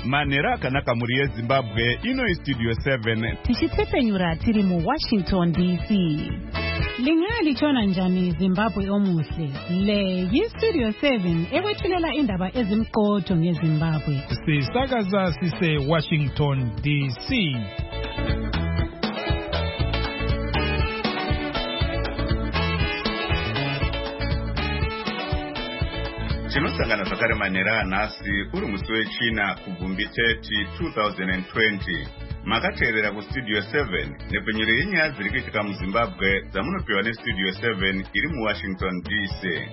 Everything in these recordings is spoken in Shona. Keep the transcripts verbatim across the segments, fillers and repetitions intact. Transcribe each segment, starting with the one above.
Manera akanaka muri yeZimbabwe ino istudio seven. Tichitsepenyura tiri mu Washington D C. Lingali chona njani Zimbabwe omuhle. Le yistudio seven ekwethulela indaba ezimqotho ngeZimbabwe. Sisakaza sise Washington D C. Chinosangana zvakare Manera nhasi uri musi wechina kubvumbi thirty twenty twenty. Makateerera kustudio seven nepfenyuro yenyaya dziri kuitika muZimbabwe dzamunopiwa nestudio seven iri muWashington D C.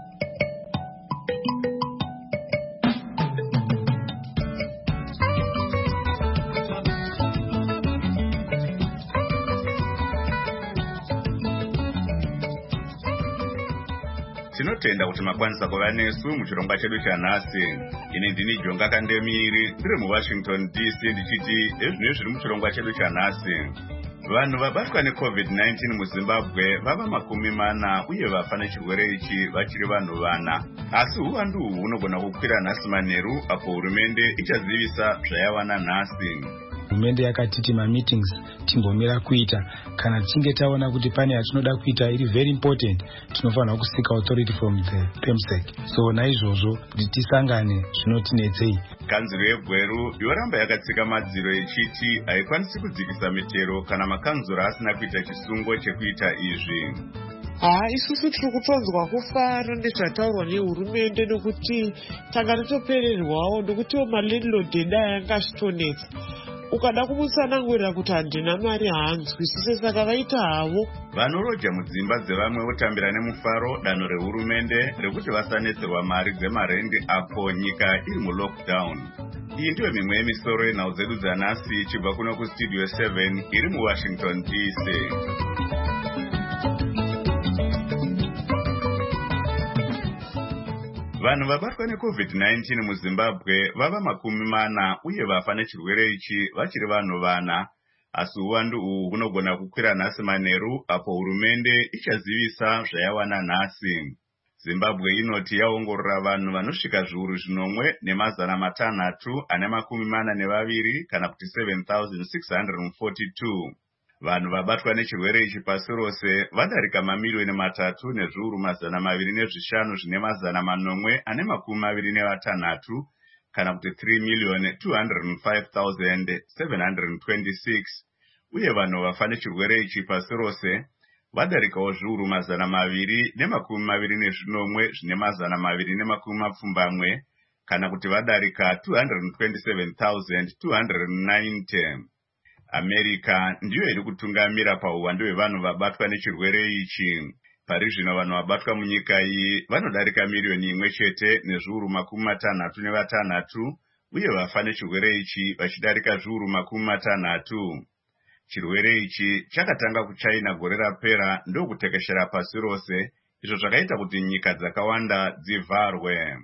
Tinotenda kuti makwanisa kuva nesu muchirongwa chedu chanhasi. Ini ndini Jonga Kandemiri ndiri muWashington D C ndichiti ezvino zviri muchirongwa chedu chanhasi. Vanhu vabatwa neCovid nineteen muZimbabwe vava makumi mana uye vafa nechirwere ichi vachiri vanhu vana. Asi uwandu uhu hunogona kukwira nhasi manheru apo hurumende ichazivisa zvayawana nhasi. Hurumende yakatiti ma-meetings timbomira kuita kana tichinge taona kuti pane yatinoda kuita iri very important tinofanira kusika authority from the PEMSEC. So naizvozvo kuti tisangane zvinotinetsei. Kanzuro yeGweru yoramba yakatsika madziro ichiti haikwanisi kudzikisa mitero kana makanzuro asina kuita chisungo chekuita izvi. Ah, isusu tiri kutonzwa kufara nezvataurwa nehurumende nokuti tanga totopererwawo nokutiwo malandlord edu anga achitonetsa. Ukada kumutsanangurira kuti handina mari haanzwisise saka vaita havo. Vanoroja mudzimba dzevamwe votambira nemufaro danho rehurumende rekuti vasanetserwa mari dzemarendi apo nyika iri mulockdown. Iyi ndiyo mimwe yemisoro yenhau dzedu dzanhasi ichibva kuno kustudio seven iri muWashington D C. Vanhu vabatwa neCovid nineteen muZimbabwe vava makumi mana uye vafa nechirwere ichi vachiri vanhu vana. Asi uwandu uhu hunogona kukwira nhasi manheru apo hurumende ichazivisa zvayawana nhasi. Zimbabwe inoti yaongorora vanhu vanosvika zviuru zvinomwe nemazana matanhatu ane makumi mana nevaviri kana kuti seven thousand six hundred forty-two. Vanhu vabatwa nechirwere ichi pasi rose vadarika mamiliyoni matatu nezviuru mazana maviri nezvishanu zvine mazana manomwe ane makumi maviri nevatanhatu kana kuti three million two hundred five thousand seven hundred twenty-six. Uye vanhu vafa nechirwere ichi pasi rose vadarikawo zviuru mazana maviri nemakumi maviri nezvinomwe zvine mazana maviri nemakumi mapfumbamwe kana kuti vadarika two hundred twenty-seven thousand two hundred ninety. America ndiyo iri kutungamira pauwandu hwevanhu vabatwa nechirwere ichi. Pari zvino vanhu vabatwa munyika iyi vanodarika miliyoni imwe chete nezviuru makumi matanhatu nevatanhatu uye vafa nechirwere ichi vachidarika zviuru makumi matanhatu. Chirwere ichi chakatanga kuChina gore rapera ndokutekeshera pasi rose, izvo zvakaita kuti nyika dzakawanda dzivharwe.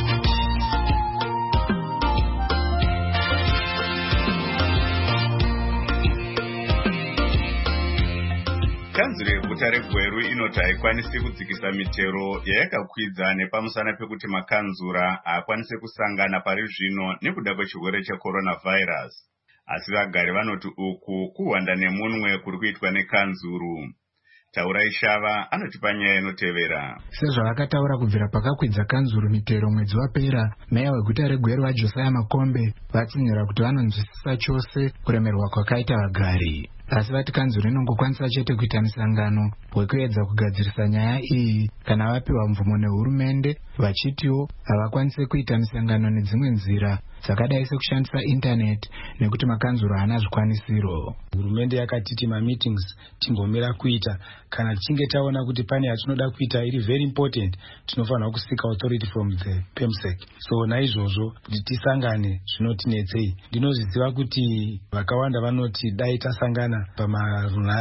Kanzuro yeguta reGweru inoti haikwanisi kudzikisa mitero yayakakwidza nepamusana pekuti makanzura haakwanisi kusangana pari zvino nekuda kwechirwere checoronavirus. Asi vagari vanoti uku kuhwanda nemunwe kuri kuitwa nekanzuru. Taurai Shava anotipa nyaya inotevera. Sezvavakataura kubvira pakakwidza kanzuru mitero mwedzi wapera, meya weguta reGweru vaJosiah Makombe vatsinyira kuti vanonzwisisa chose kuremerwa kwakaita vagari. Asi vati kanzuro inongokwanisa chete kuita misangano wekuedza kugadzirisa nyaya iyi kana vapiwa mvumo nehurumende, vachitiwo havakwanise kuita misangano nedzimwe nzira dzakadai sekushandisa internet nekuti makanzuro haana zvikwanisiro. Hurumende yakatiti ma-meetings timbomira kuita kana tichinge taona kuti pane yatinoda kuita iri very important tinofanira kusika authority from the PEMSEC. So naizvozvo kuti tisangane zvinotinetsei. Ndinozviziva kuti vakawanda vanoti dai tasangana pamarunhare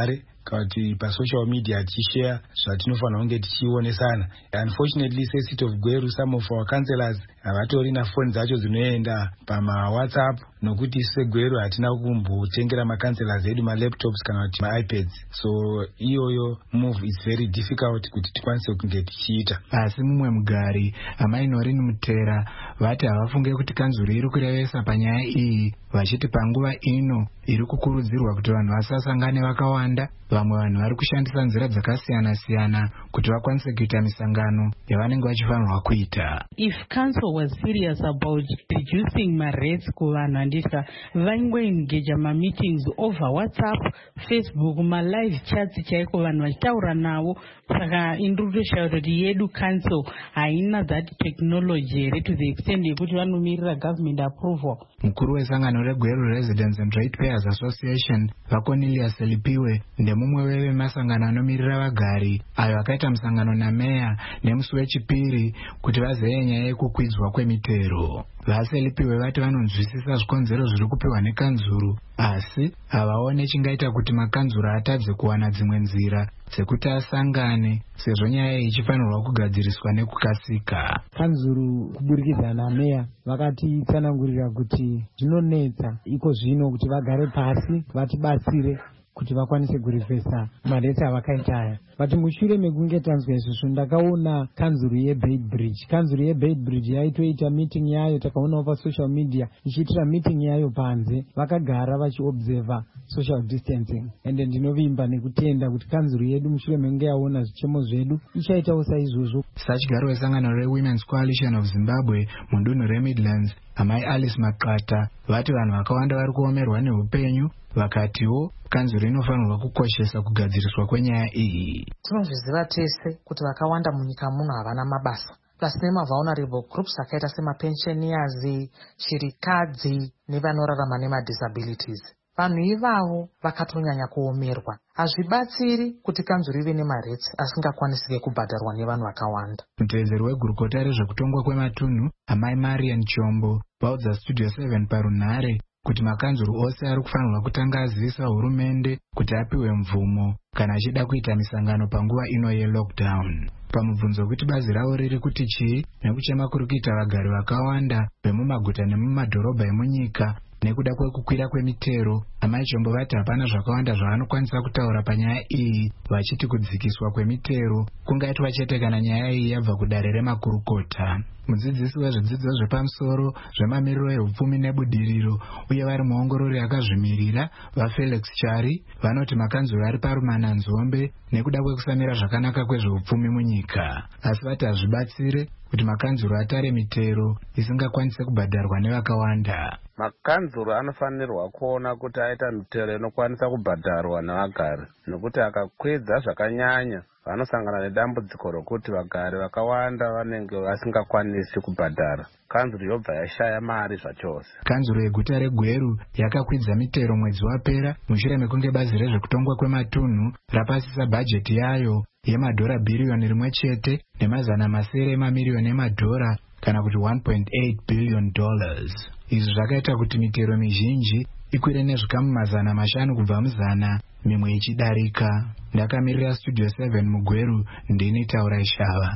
kana kuti pasocial media tichishare zvatinofanira kunge tichionesana. Unfortunately secity of Gweru, some of our councillors havatori nafoni dzacho dzinoenda pamawhatsapp, nokuti segweru hatina kumbotengera macancelors edu malaptops kana kuti maipads, so iyoyo move is very difficult kuti tikwanise kunge tichiita. Asi mumwe mugari amainorini Mutera vati havafunge kuti kanzuro iri kurevesa panyaya iyi, vachiti panguva ino iri kukurudzirwa kuti vanhu vasasangane vakawanda, vamwe vanhu vari kushandisa nzira dzakasiyana siyana kuti vakwanise kuita misangano yavanenge vachifanirwa kuita. If council was serious about reducing my rates kuvanhu andisa vaingoengage ma meetings over WhatsApp, Facebook, ma live chats chaiko vanhu vachitaura navo. Saka indurusha kuti yedu council haina that technology to the extent yekuti vanomirira government approval. Mukuru wesangano reGweru Residents and Ratepayers Association Cornelius Lipiwe ndemumwe weve masangano anomirira vagari ayo akaita musangano nameya nemusi wechipiri kuti vazeye nyaya yekukwidzwa kwemitero. Vaselipiwe vati vanonzwisisa zvikonzero zviri kupiwa nekanzuru, asi havaone chingaita kuti makanzuru atadze kuwana dzimwe nzira dzekuti asangane sezvo nyaya ichifanirwa kugadziriswa nekukasika. Kanzuru kuburikidza nameya vakatitsanangurira kuti zvinonetsa iko zvino kuti vagare pasi vatibatsire kuti vakwanise kurivhesa maresi avakaita aya. Vati mushure mekunge tanzwa izvozvo ndakaona kanzuru yeBaitbridge. Kanzuru yeBaitbridge yaitoita meeting yayo, takaonawo pasocial media ichiitira meeting yayo panze, vakagara vachiobserva social distancing. Ende ndinovimba nekutenda kuti kanzuru yedu mushure mekunge yaona zvichemo zvedu ichaitawo saizvozvo. Sachigaro wesangano reWomen's Coalition of Zimbabwe mudunhu reMidlands, amai Alice Makata vati vanhu vakawanda vari kuomerwa neupenyu, vakatiwo kanzuro inofanirwa kukoshesa kugadziriswa kwenyaya iyi. Tinozviziva tese kuti vakawanda munyika muno havana mabasa, plus nemavulnerable groups akaita semapensioners, chirikadzi nevanorarama nemadisabilities. Vanhu ivavo vakatonyanya kuomerwa. Hazvibatsiri kuti kanzuro ive nemaretsi asingakwanisike kubhadharwa nevanhu vakawanda. Mutevedzeri wegurukota rezvekutongwa kwematunhu amai Marian Chombo vaudza Studio seven parunhare kuti makanzuro ose ari kufanirwa kutanga azivisa hurumende kuti apiwe mvumo kana achida kuita misangano panguva ino yelockdown. Pamubvunzo kuti bazi ravo riri kuti chii nekuchema kuri kuita vagari vakawanda vemumaguta nemumadhorobha emunyika nekuda kwekukwira kwemitero, amai Chombo vati hapana zvakawanda zvavanokwanisa kutaura panyaya iyi, vachiti kudzikiswa kwemitero kungaitwa chete kana nyaya iyi yabva kudare remakurukota. Mudzidzisi wezvidzidzo zvepamusoro zvemamiriro ehupfumi nebudiriro uye vari muongorori akazvimirira vaFelix Chari vanoti makanzuro ari parumana nzombe nekuda kwekusamira zvakanaka kwezvehupfumi munyika, asi vati hazvibatsire kuti makanzuro atare mitero isingakwanise kubhadharwa nevakawanda. Makanzuro anofanirwa kuona kuti aita mitero inokwanisa kubhadharwa nevagari, nokuti akakwidza zvakanyanya vanosangana nedambudziko rokuti vagari vakawanda vanenge vasingakwanisi kubhadhara. Kanzuro yobva yashaya mari zvachose. Kanzuro yeguta reGweru yakakwidza mitero mwedzi wapera mushure mekunge bazi rezvekutongwa kwematunhu rapasisa bhajeti yayo yemadhora bhiriyoni rimwe chete nemazana masere emamiliyoni emadhora kana kuti one point eight billion dollars. Izvi zvakaita kuti mitero mizhinji ikwire nezvikamu mazana mashanu kubva muzana, mimwe ichidarika. Ndakamirira Studio seven muGweru, ndini Taura Ishava.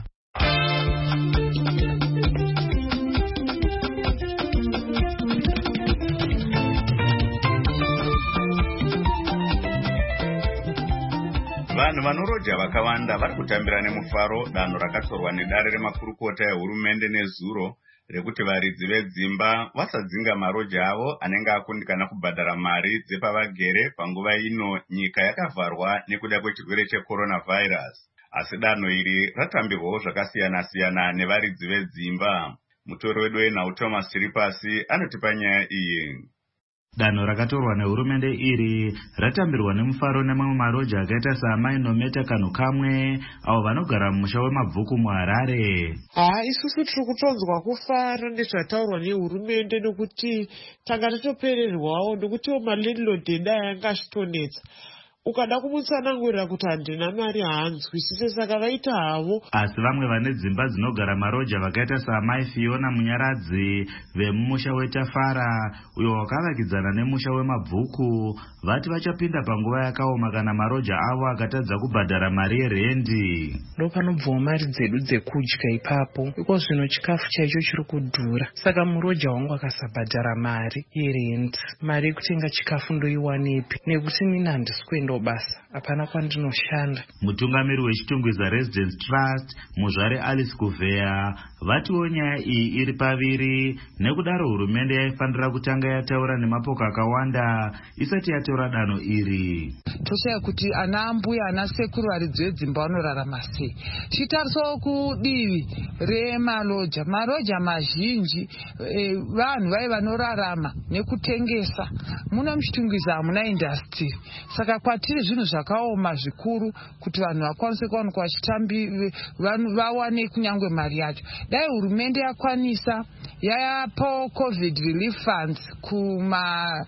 Vanhu vanoroja vakawanda vari kutambira nemufaro danho rakatorwa nedare remakurukota ehurumende nezuro rekuti varidzi vedzimba vasadzinga maroja avo anenge akundikana kubhadhara mari dzepavagere panguva ino nyika yakavharwa nekuda kwechirwere checoronavirus. Asi danho iri ratambirwawo zvakasiyana siyana nevaridzi vedzimba. Mutori wedu wenhau Thomas Chiripasi anotipa nyaya iyi. Danho rakatorwa nehurumende iri ratambirwa nemufaro nemamwe maroja akaita saamai Nometa Kanhu Kamwe avo vanogara mumusha weMabvuku muHarare. Ah, isusu tiri kutonzwa kufara nezvataurwa nehurumende nokuti tanga tatopererwawo nokutiwo malandlord eda yanga achitonetsa. ukada kumutsanangurira kuti handina mari haanzwisise, saka vaita havo. Asi vamwe vane dzimba dzinogara maroja vakaita saamai Fiona Munyaradzi vemumusha weTafara uyo wakavakidzana nemusha wemabvuku vati vachapinda panguva yakaoma kana maroja avo akatadza kubhadhara mari yerendi. Ndopanobvawo mari dzedu dzekudya ipapo, iko zvino chikafu chaicho chiri kudhura, saka muroja wangu akasabhadhara mari yerendi. Mari yekutenga chikafu ndoiwanepi nekuti nini handisi kuenda basa, hapana kwandinoshanda. Mutungamiri wechitungwiza Residence Trust muzvare Alice Kuvea vatiwo nyaya iyi iri paviri, nekudaro hurumende yaifanira kutanga yataura nemapoka akawanda isati yatora danho iri. Toshaya kuti ana ambuya ana sekuru vari dzedzimba vanorarama sei. Chitarisawo kudivi remaloja, maroja mazhinji e, vanhu vai vanorarama nekutengesa. Muno muchitungwiza hamuna industry, saka kwatiri zvinhu zvakaoma zvikuru kuti vanhu vakwanise kuwanikwa vachitambi vawane kunyangwe mari yacho. Dai hurumende yakwanisa yayapawo covid relief funds kuma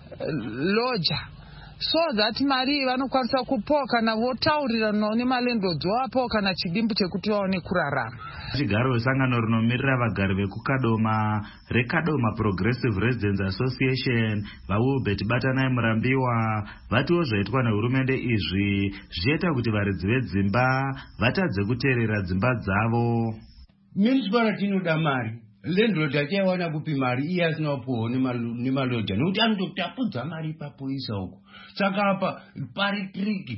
loja, so that mari vanokwanisa kupawo kana votauriranawo nemalendlords vapawo kana chidimbu chekuti vaone kurarama. Chigaro wesangano rinomirira vagari vekukadoma reKadoma Progressive Residents Association vaWilbert Batanai Murambiwa vatiwo zvaitwa nehurumende izvi zvichaita kuti varidzi vedzimba vatadze kuteerera dzimba dzavo. Municipality inoda mari, landlord achaiwana kupi mari iye asina kupuwa nemaloja nokuti anototapudza mari ipapo isa uko. Saka apa pari triki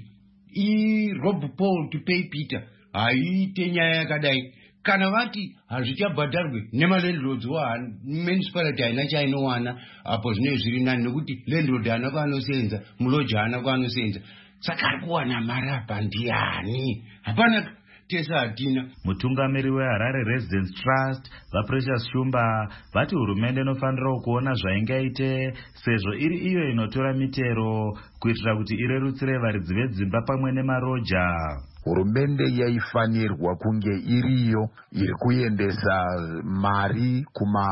iRob Paul to pay Peter haiite nyaya yakadai. Kana vati hazvichabhadharwe nemalandlords wa municipality haina chainowana, apo zvinenge zviri nani nekuti landlord haana kwaanosenza, muloja haana kwaanosenza. Saka ari kuwana mari apa ndiani? Hapana tesa hatina. Mutungamiri weHarare Residence Trust vaPrecious Shumba vati hurumende inofanira kuona zvaingaite sezvo iri iyo inotora mitero kuitira kuti irerutsire varidzi vedzimba pamwe nemaroja. Hurumende yaifanirwa kunge iriyo iri kuendesa mari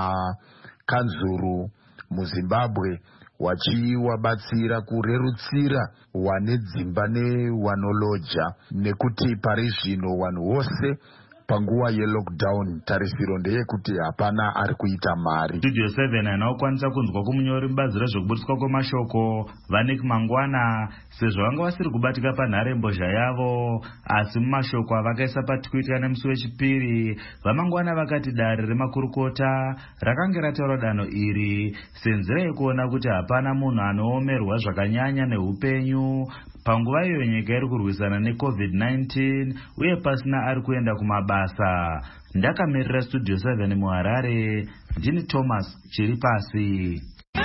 kumakanzuru muZimbabwe wachiwabatsira kurerutsira wane dzimba newanoloja, nekuti pari zvino vanhu vose panguva yelockdown tarisiro ndeyekuti hapana ari kuita mari. Studio seven anokwanisa kunzwa kumunyori mubazi rezvekuburiswa kwemashoko Vanik Mangwana sezvo vanga vasiri kubatika panharembozha yavo, asi mumashoko avakaisa paTwitter nemusi wechipiri vaMangwana vakati dare remakurukota rakanga rataura danho iri senzira yekuona kuti hapana munhu anoomerwa zvakanyanya neupenyu panguva iyo nyika iri kurwisana necovid nineteen uye pasina ari kuenda kumabasa. Ndakamirira Studio seven muHarare, ndini Thomas Chiripasi.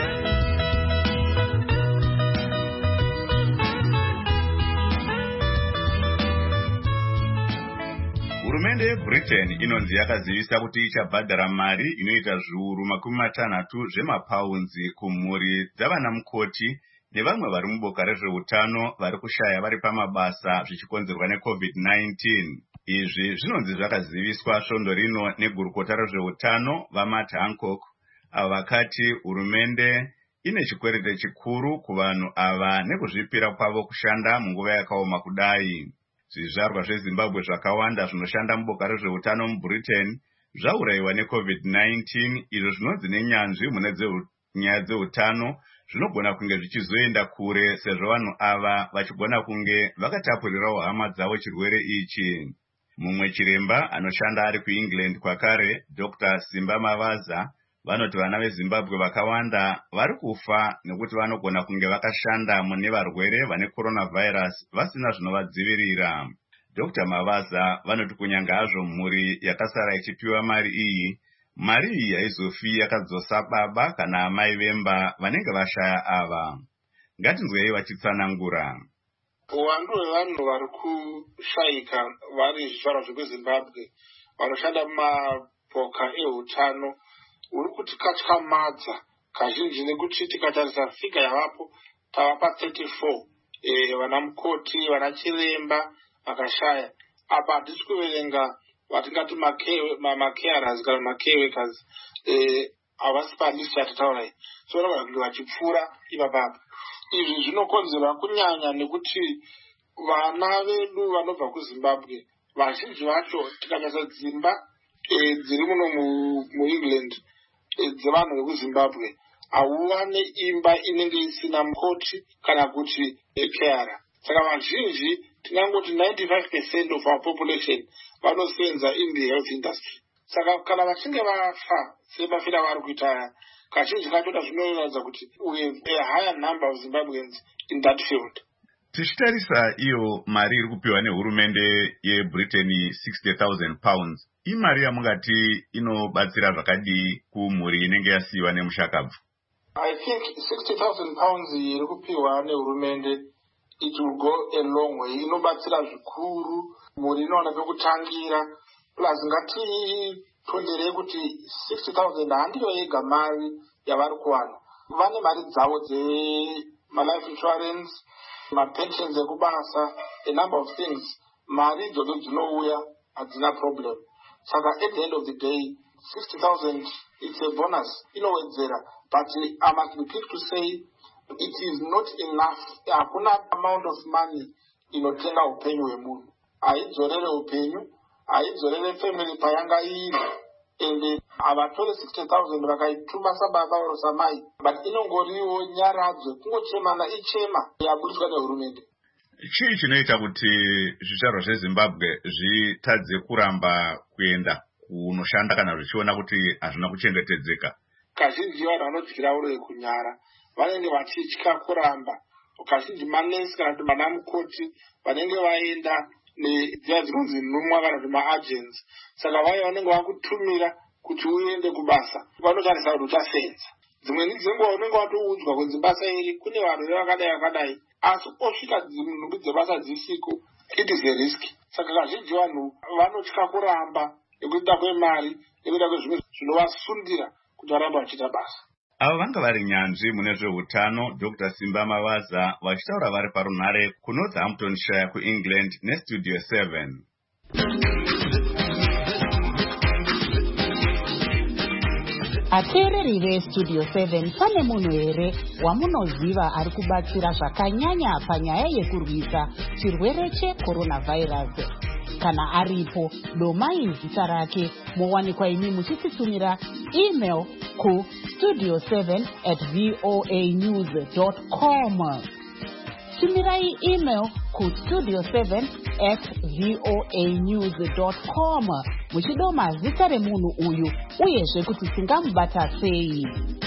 Hurumende yeBritain inonzi yakazivisa kuti ichabhadhara mari inoita zviuru makumi matanhatu zvemapaunzi kumhuri dzavana mukoti nevamwe vari muboka rezveutano vari kushaya vari pamabasa zvichikonzerwa necovid nineteen. Izvi zvinonzi zvakaziviswa svondo rino negurukota rezveutano vaMatt Hancock, avo vakati hurumende ine chikwerete chikuru kuvanhu ava nekuzvipira kwavo kushanda munguva yakaoma kudai. Zvizvarwa zveZimbabwe zvakawanda zvinoshanda muboka rezveutano muBritain zvaurayiwa necovid nineteen, izvo zvinonzi nenyanzvi mune nyaya dzeutano zvinogona kunge zvichizoenda kure sezvo vanhu ava vachigona kunge vakatapurirawo hama dzavo chirwere ichi. Mumwe chiremba anoshanda ari kuEngland kwakare, Doctor Simba Mavaza, vanoti vana veZimbabwe vakawanda vari kufa nekuti vanogona kunge vakashanda mune varwere vane coronavirus vasina zvinovadzivirira. Doctor Mavaza vanoti kunyanga hazvo mhuri yakasara ichipiwa mari iyi, mari iyi haizofi yakadzosa baba kana amai vemba vanenge vashaya ava. Ngatinzwei vachitsanangura. Uwandu hwevanhu vari kushayika vari zvizvarwa zvekuZimbabwe vanoshanda mumapoka eutano uri kutikatyamadza kazhinji nekuti tikatarisa figa yavapo tava pa-thirty-four vana mukoti, vana chiremba vakashaya. Apa hatisi kuverenga vatingati macarers kana macarers havasi palist yatataura iyi, so vanenge vachipfuura ipapapa. izvi zvinokonzerwa kunyanya nekuti vana vedu vanobva kuzimbabwe vazhinji vacho tikanyatsa dzimba e, dziri muno muengland e, dzevanhu vekuzimbabwe hauva neimba inenge isina mukoti kana kuti ekeyara. Saka vazhinji tingangoti ninety-five percent of our population vanosenza in the health industry. Saka kana vachinge vafa sebafira vari kuita aya kazhinji kachoda zvinoratidza kuti we have a higher number of Zimbabweans in that field. Tichitarisa iyo mari iri kupiwa nehurumende yeBritain sixty thousand pounds, imari yamungati inobatsira zvakadii kumhuri inenge yasiyiwa nemushakabvu? I think sixty thousand pounds iri kupiwa nehurumende it will go a long way. Inobatsira zvikuru mhuri inoona pekutangira. Plus ngati tonderei kuti sixty thousand handiyo yega mari yavari kuwana. Vane mari dzavo dzema-life insurance, ma-pensions ekubasa, a number of things. Mari idzodzo dzinouya hadzina problem. Saka at the end of the day, sixty thousand it's a bonus inowedzera, but I must be quick to say it is not enough. Hakuna amount of money inotenga upenyu hwemunhu. Haidzorere upenyu, haidzorere family payanga iri. And havatori sixty thousand vakaituma sababa oro samai, but inongoriwo nyaradzo kungochemana ichema yabudiswa nehurumende. Chii chinoita kuti zvizvarwa zveZimbabwe zvitadze kuramba kuenda kunoshanda kana zvichiona kuti hazvina kuchengetedzeka? Kazhinji vanhu vanodyira uro kunyara vanenge vachitya kuramba. Kazhinji manesi kana kuti vanamukoti vanenge vaenda nedziya dzinonzi nhumwa kana kuti maagents. Saka vaya vanenge vakutumira kuti uende kubasa vanotarisa kuti uchasenza. Dzimweni dzenguva unenge watoudzwa kunzi basa iri kune vanhu vevakadai vakadai, asi osvika nhumbi dzebasa dzisiko, it is a risk. Saka kazhinji vanhu vanotya kuramba nekuda kwemari nekuda kwezvimwe zvinovasundira kuti varambe vachiita basa. Ava vanga vari nyanzvi mune zveutano Doctor Simba Mavaza vachitaura vari parunhare kuNorthamptonshire kuEngland neStudio seven. Ateereri veStudio seven, pane munhu here wamunoziva ari kubatsira zvakanyanya panyaya yekurwisa chirwere cheCoronavirus? Kana aripo, domai zita rake mowanikwa imi muchititumira email ku studio seven at voa news dot com. Tumirai email ku studio seven at voa news dot com muchidoma zita remunhu uyu uyezve kuti tingamubata sei.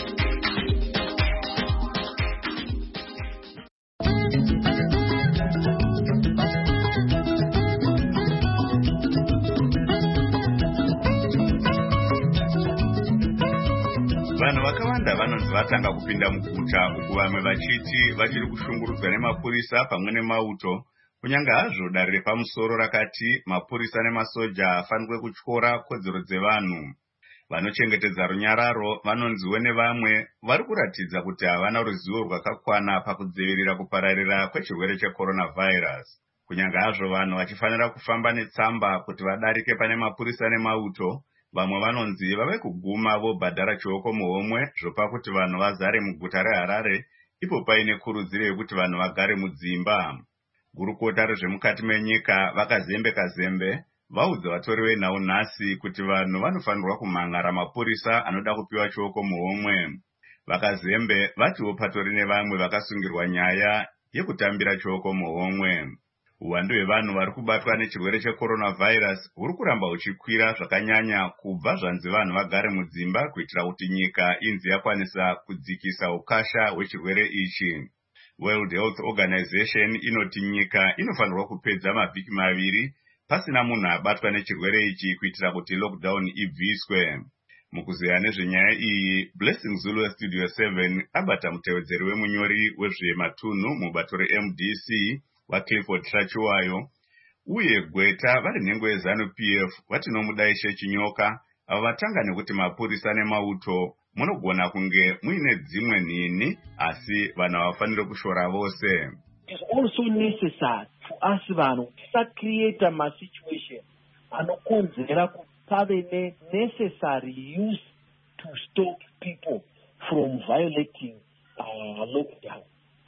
Vanhu vakawanda vanonzi vatanga kupinda muguta uku vamwe vachiti vachiri kushungurudzwa nemapurisa pamwe nemauto, kunyange hazvo dare repamusoro rakati mapurisa nemasoja afanirwe kutyora kodzero dzevanhu. Vanochengetedza runyararo vanonziwo nevamwe vari kuratidza kuti havana ruzivo rwakakwana pakudzivirira kupararira kwechirwere cheCoronavirus. Kunyange hazvo vanhu vachifanira kufamba netsamba kuti vadarike pane mapurisa nemauto, vamwe vanonzi vave kuguma vobhadhara chioko muhomwe zvopa kuti vanhu vazare muguta reHarare, ipo paine kurudziro yekuti vanhu vagare mudzimba. Gurukota rezvemukati menyika vakazembe kazembe vaudza vatori venhau nhasi kuti vanhu vanofanirwa kumhan'ara mapurisa anoda kupiwa chioko muhomwe. Vakazembe vatiwo patori nevamwe vakasungirwa nyaya yekutambira chioko muhomwe. Uwandu hwevanhu vari kubatwa nechirwere cheCoronavirus huri kuramba huchikwira zvakanyanya kubva zvanzi vanhu vagare mudzimba kuitira kuti nyika inzi yakwanisa kudzikisa ukasha hwechirwere ichi. World Health Organization inoti nyika inofanirwa kupedza mavhiki maviri pasina munhu abatwa nechirwere ichi kuitira kuti lockdown ibviswe. Mukuzeya nezvenyaya iyi, Blessing Zulu Studio seven abata mutevedzeri wemunyori wezvematunhu mubato reM D C waClifford Trachiwayo, uye Gweta vari nhengo yeZanu P F vatinomudaishe chinyoka avo vatanga nekuti mapurisa nemauto munogona kunge muine dzimwe nhini asi vanhu havafaniri kushora vose. It is also necessary for us vanhu tisacreate a situation anokonzera kupave necessary use to stop people from violating uh, lockdown.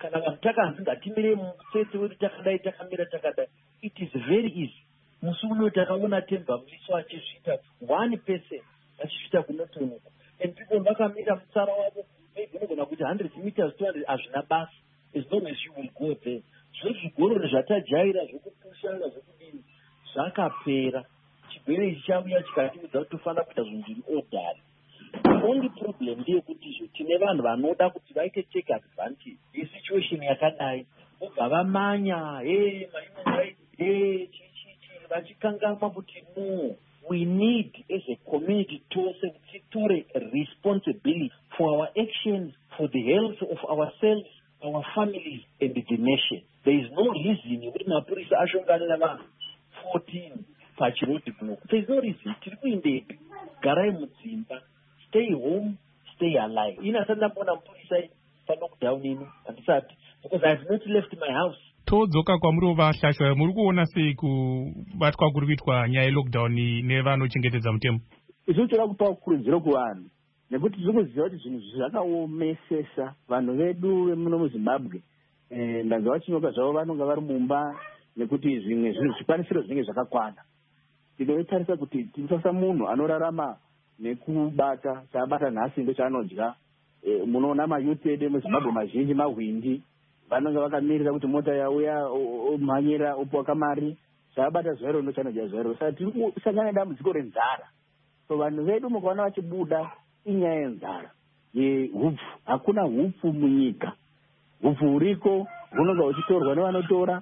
kana vanhu takanzi ngatimire mutsetse wedu takadai takamira takadai, it is very easy. Musi uno takaona Temba Mliso achizvita one person achizvita kunotonoka, and people vakamira mutsara wavo maybe unogona kuti one hundred meters two hundred hazvina basa, as long as you will go there. Zvo zvigororo zvatajaira zvokupushana zvokudini zvakapera. Chigwere ichi chauya chikatiudza kuti tofanira kuita zvinhu zviri ordinary. The only problem ndeyekuti tine vanhu vanoda kuti vaite take advantage yesituation yakadai, vobva vamanya hey my right hey chichichi vachikangama kuti no, we need as a community tose titore responsibility for our actions, for the health of ourselves, our families and the nation. There is no reason yekuti mapurisa ashongane navanhu fourteen pachirodi block. There is no reason. Tiri kuindepi, garai mudzimba, stay home, stay alive. Ina sanda mbona mapurisa pa lockdown ino andisati, because I have not left my house. Todzoka kwamuri vashashwa, muri kuona sei kubatwa kuri kuitwa nyaya yelockdown nevanochengetedza mutemo? Izvo toda kupa kurudziro kuvanhu, nekuti tiri kuziva kuti zvinhu zvakaomesesa vanhu vedu vemuno muZimbabwe. Ndanzwa vachinyoka zvavo vanonga vari mumba nekuti zvimwe zvinhu zvikwanisiro zvinenge zvakakwana. Tinotarisa kuti tinosasa munhu anorarama nekubata chaabata nhasi ndochaanodya. Munoona mayuth edu muZimbabwe mazhinji mahwindi vanonga vakamirira kuti mota yauya omhanyira opuwa kamari, chaabata zvero ndochanodya zvero. Saka tiri kusangana nedambudziko renzara. So vanhu vedu mukaona vachibuda inyaya yenzara yehupfu. Hakuna hupfu munyika. Hupfu huriko hunonga huchitorwa nevanotora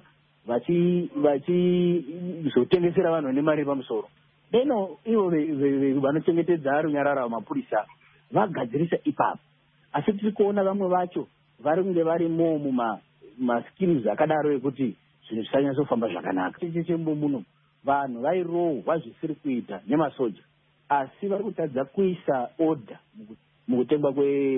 vachizotengesera vanhu vane mari pamusoro. Deno ivo vanochengetedza runyarara vamapurisa vagadzirisa ipapo. Asi tiri kuona vamwe vacho vari kunge varimo mumaskills akadaro ekuti zvinhu zvisanyatsoufamba zvakanaka. Chechembo muno vanhu vairohwa zvisiri kuita nemasoja, asi vari kutadza kuisa order mukutengwa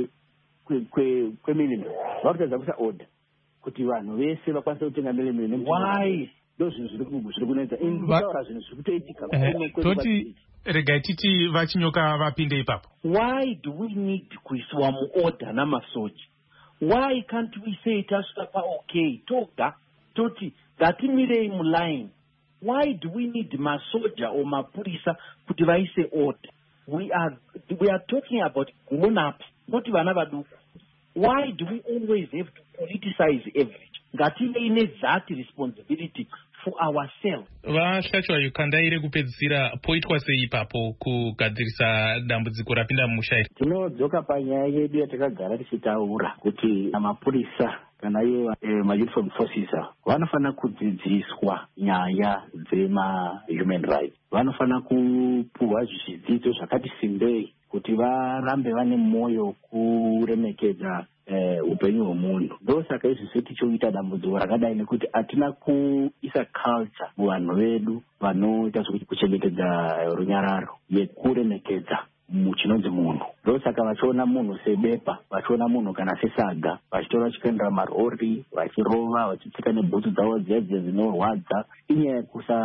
kwemilimbo. Vari kutadza kuisa order kuti vanhu vese vakwanise kutenga milimbo. Why? Ndo zvinhu zviri kunetsa. Inditaura zvinhu zviri kutoitika. Toti regai titi vachinyoka vapinde ipapo. Why do we need kuiswa muorder namasoja? Why can't we say tasvika pa-okay toga toti ngatimirei muline? Why do we need masoja or mapurisa kuti vaise order? We are we are talking about grown-ups, not vana vaduku. Why do we always have to politicize everything? Ngative ine that responsibility for ourselves. Vashachwa yukandaire kupedzisira poitwa sei ipapo kugadzirisa dambudziko rapinda mumushairi? Tinodzoka panyaya yedu yatakagara tichitaura kuti mapurisa kana ivo ma-uniform forces vanofana kudzidziswa nyaya dzema-human rights. Vanofana kupuhwa zvidzidzo zvakati simbei kuti varambe vane mwoyo kuremekedza upenyu hwemunhu. Ndosaka izvizvi tichoita dambudziko rakadai nekuti hatina kuisa culture muvanhu vedu vanoita zvekuchengetedza runyararo yekuremekedza muchinonzi munhu. Ndosaka vachiona munhu sebepa, vachiona munhu kana sesaga, vachitora vachikaendera marori, vachirova, vachipfeka nebhutsu dzavo dziya dziya dzinorwadza. Inyaya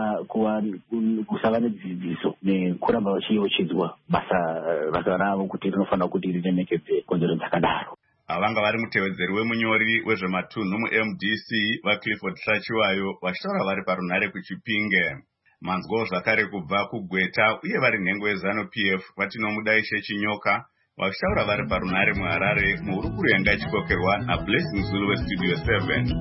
kusava nedzidziso nekuramba vachiyeuchidzwa basa ravo kuti rinofanira kuti riremekedze kodzero dzakadaro. Avanga vari mutevedzeri wemunyori wezvematunhu mu-M D C vaClifford Hlachiwayo vachitaura vari parunhare kuChipinge. Manzwawo zvakare kubva kuGweta uye vari nhengo yeZanu P F vatinomudaishe Chinyoka vachitaura vari parunhare muHarare muhurukuru yanga ichikokerwa naBlessing Zulu weStudio seven.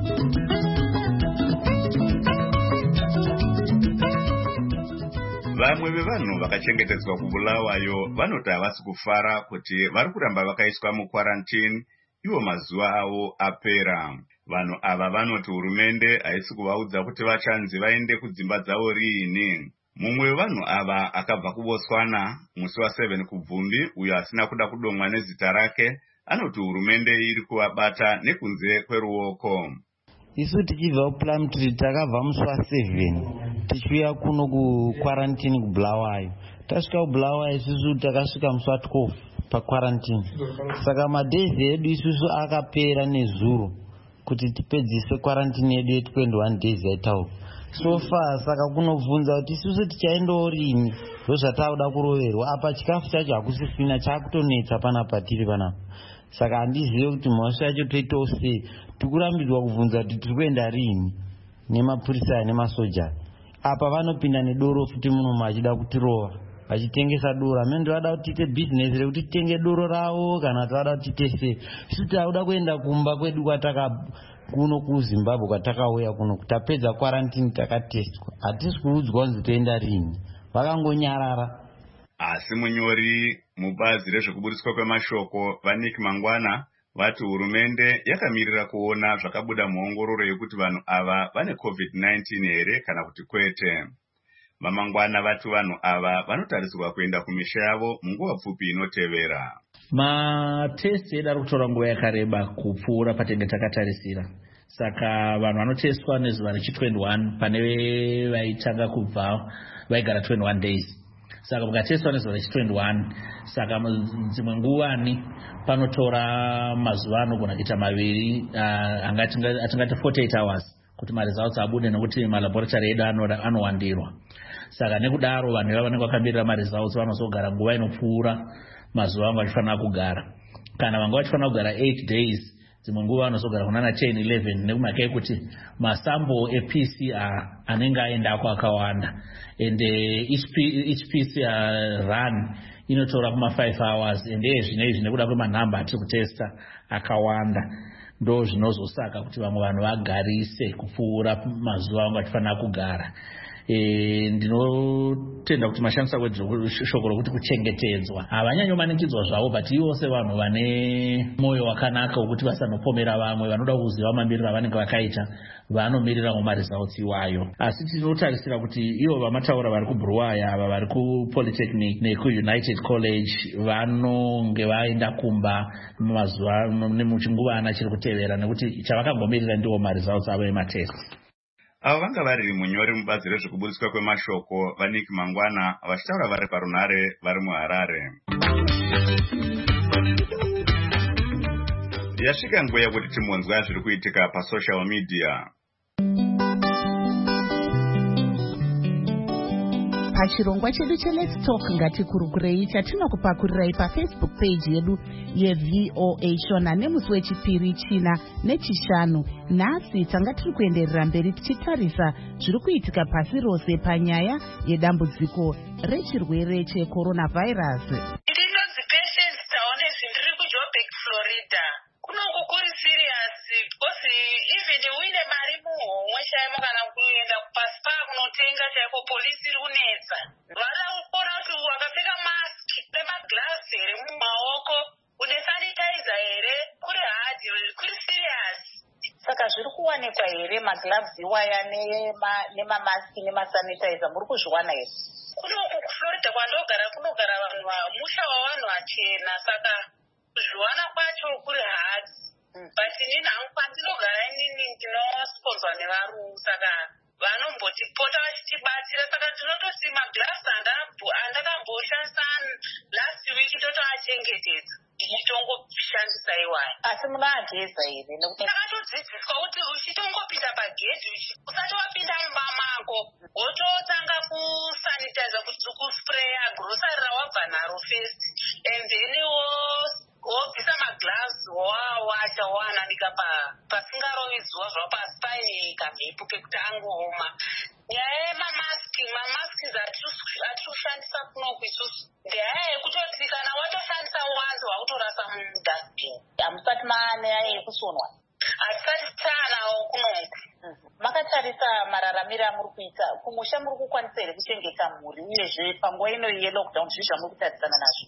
Vamwe vevanhu vakachengetedzwa kuBulawayo vanoti havasi kufara kuti vari kuramba vakaiswa muquarantine iwo mazuva avo apera. Vanhu ava vanoti hurumende haisi kuvaudza kuti vachanzi vaende kudzimba dzavo riini. Mumwe wevanhu ava akabva kuBotswana musi wa7 kuBvumbi uyo asina kuda kudomwa nezita rake anoti hurumende iri kuvabata nekunze kweruoko. Isu tichibva kuPlumtree takabva musi wa7 tichiuya kuno kuquarantine kuBulawayo. Tasvika kuBulawayo isusu takasvika musi wa12 paquarantine. Saka madezi edu isusu akapera nezuro kuti tipedzise quarantine yedu ye twenty-one days yaitaurwa. So far saka kunobvunza kuti isusu tichaendawo rini ndozvatauda kuroverwa. Apa chikafu chacho hakusisina chakutonetsa panapa tiri panapa. saka handizive kuti mhosva yacho toitawo sei. Tikurambidzwa kubvunza kuti tiri kuenda rini nemapurisa nemasoja. Apa vanopinda nedoro futi muno machida kutirova vachitengesa doro. Amene ndovada kuti tiite bhizinesi rekuti titenge doro ravo kana tavada kuti tiite sei. Isu tauda kuenda kumba kwedu kwataka kuno kuZimbabwe kwatakauya kuno tapedza quarantine takatestwa. Hatisi kuudzwa kunzi toenda rini, vakangonyarara. Asi munyori mubazi rezvekuburitswa kwemashoko vaNick Mangwana vati hurumende yakamirira kuona zvakabuda muongororo yekuti vanhu ava vane covid nineteen here kana kuti kwete. Vamangwana vati vanhu ava vanotarisirwa kuenda kumisha yavo munguva pfupi inotevera. Matesti edu ari kutora nguva yakareba kupfuura patenge takatarisira. Saka vanhu vanotestwa nezuva rechi twenty-one pane vaitanga kubva vaigara twenty-one days. Saka mukatestwa nezuva rechi twenty-one, saka dzimwe nguvani panotora mazuva anogona kuita maviri uh, atingati forty-eight hours kuti maresults abude nekuti malaboratory edu anowandirwa. Saka nekudaro vanhu vanenge vakamirira maresults vanozogara nguva inopfuura mazuva anga vachifanira kugara. Kana vanga vachifanira kugara eight days, dzimwe nguva vanozogara kunana ten eleven nekumhaka yekuti masample e-P C R anenge aendako akawanda. And uh, each, P, each P C R run inotora kuma five hours. And zvinezvi nekuda kwemanhamba atiri kutesta akawanda ndo zvinozosaka kuti vamwe vanhu vagarise kupfuura mazuva anga vachifanira kugara. E, ndinotenda kuti mashandisa kweshoko rokuti kuchengetedzwa havanyanyomanikidzwa zvavo, but ivo sevanhu vane mwoyo wakanaka wekuti vasanopomera vamwe vanoda kuziva mamiriro avanenge vakaita vanomirirawo maresults iwayo. Asi tinotarisira kuti ivo vamataura vari kuBruwai ava vari kuPolytechnic nekuUnited College vanonge vaenda kumba mazuva nemuchinguvana chiri kutevera nekuti chavakagomirira ndiwo maresults avo ematest. Ava vanga vari munyori mubazi rezvekuburitswa kwemashoko vaNick Mangwana vachitaura vari parunhare vari muHarare. Yasvika nguva yekuti timonzwa zviri kuitika pasocial media. Pachirongwa chedu cheLet's Talk ngatikurukurei chatinokupakurirai paFacebook page yedu yeV O A Shona nemusi wechipiri china nechishanu. Nhasi tanga tiri kuenderera mberi tichitarisa zviri kuitika pasi rose panyaya yedambudziko rechirwere cheCoronavirus. Ndinonzi Patience Town zvindiri kuJoburg, Florida. Kunongo kuri serious because even uine mari muhomwe chaimo kana kuenda kupaspa kunotenga chaiko polisi iri kunetsa. Vada kuona kuti wakapfeka mask nemaglass here mumaoko, une sanitizer here, kuri hard, kuri serious. Saka zviri kuwanikwa here magloves iwaya nemamask nemasanitizer muri kuzviwana here? Kunongo kuFlorida kwandogara kunogara vanhu musha wavanhu vachena, saka kuzviwana kwacho kuri hard. But inini hangu kwandinogara inini ndinosponzwa nevarungu, saka vanombotipota vachitibatsira. Saka tinototi maglass andakamboshandisa last week totoachengetedza ndichitongoshandisa iwayo. Asi munoageza here? Nekuti takatodzidziswa kuti uchitongopinda pagedhi usati wapinda mumba mako wototanga kusanitizer kuti kuspreya grocery rawabva naro first, and then wobvisa maglass wawacha wananika pasingarovi zuva zvavo pasi paine kamhepo kekuti angooma. Nyaya yemamaski, mamaski atiri kushandisa kunoku isusu ndehaya yekutoti kana watoshandisa wanzi wakutorasa mudustbin. Hamusati maneya yekusonwa? Hatisati taanawo kunoku. Makatarisa mararamiro amuri kuita kumusha, muri kukwanisa here kuchengeta mhuri, uyezve panguva ino yelockdown zvii zvamuri kutarisana nazvo?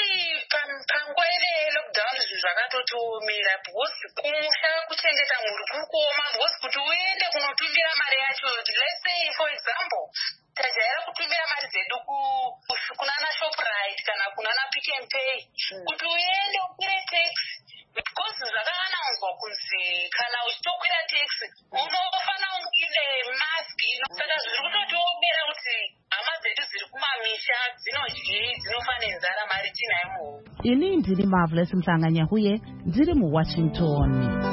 Panguva ino yelockdown zvinhu zvakatotiomera because kumusha kuchengeta mhuri kuri kuoma because kuti uende kunotumbira mari yacho, let's say for example tajaira kutumbira mari dzedu kunana Shoprite kana kunana Pick n Pay kuti uende ukwire taxi because zvakavanaudzwa kunzi kana uchitokwira taxi unofanira kunge mask. Saka zviri kutotiomera kuti hama dzedu dziri kumamisha dzinodyi, dzinofa nenzara, mari tinayo muhomwe. Ini ndiri Marvelous Mhlanganyahuye ndiri muWashington.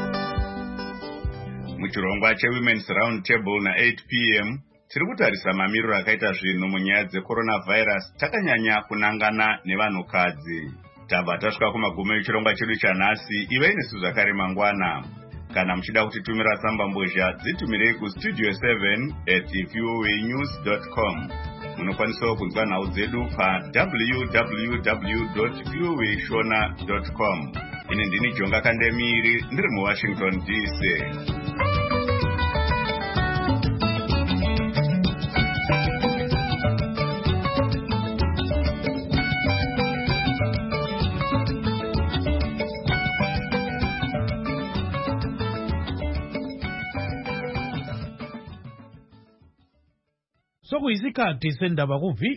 Muchirongwa cheWomen's Round Table na eight p m tiri kutarisa mamiriro akaita zvinhu munyaya dzeCoronavirus takanyanya kunangana nevanhukadzi. tabva tasvika kumagumi echirongwa chedu chanhasi. ivei nesu zvakare mangwana. Kana muchida kutitumira tsambambozha dzitumirei kustudio seven at voa news dot com. Munokwanisawo kunzwa nhau dzedu pa w w w dot voa shona dot com. Ini ndini Jonga Kandemiri ndiri muWashington D C. Sokuyisikhathi sendaba ku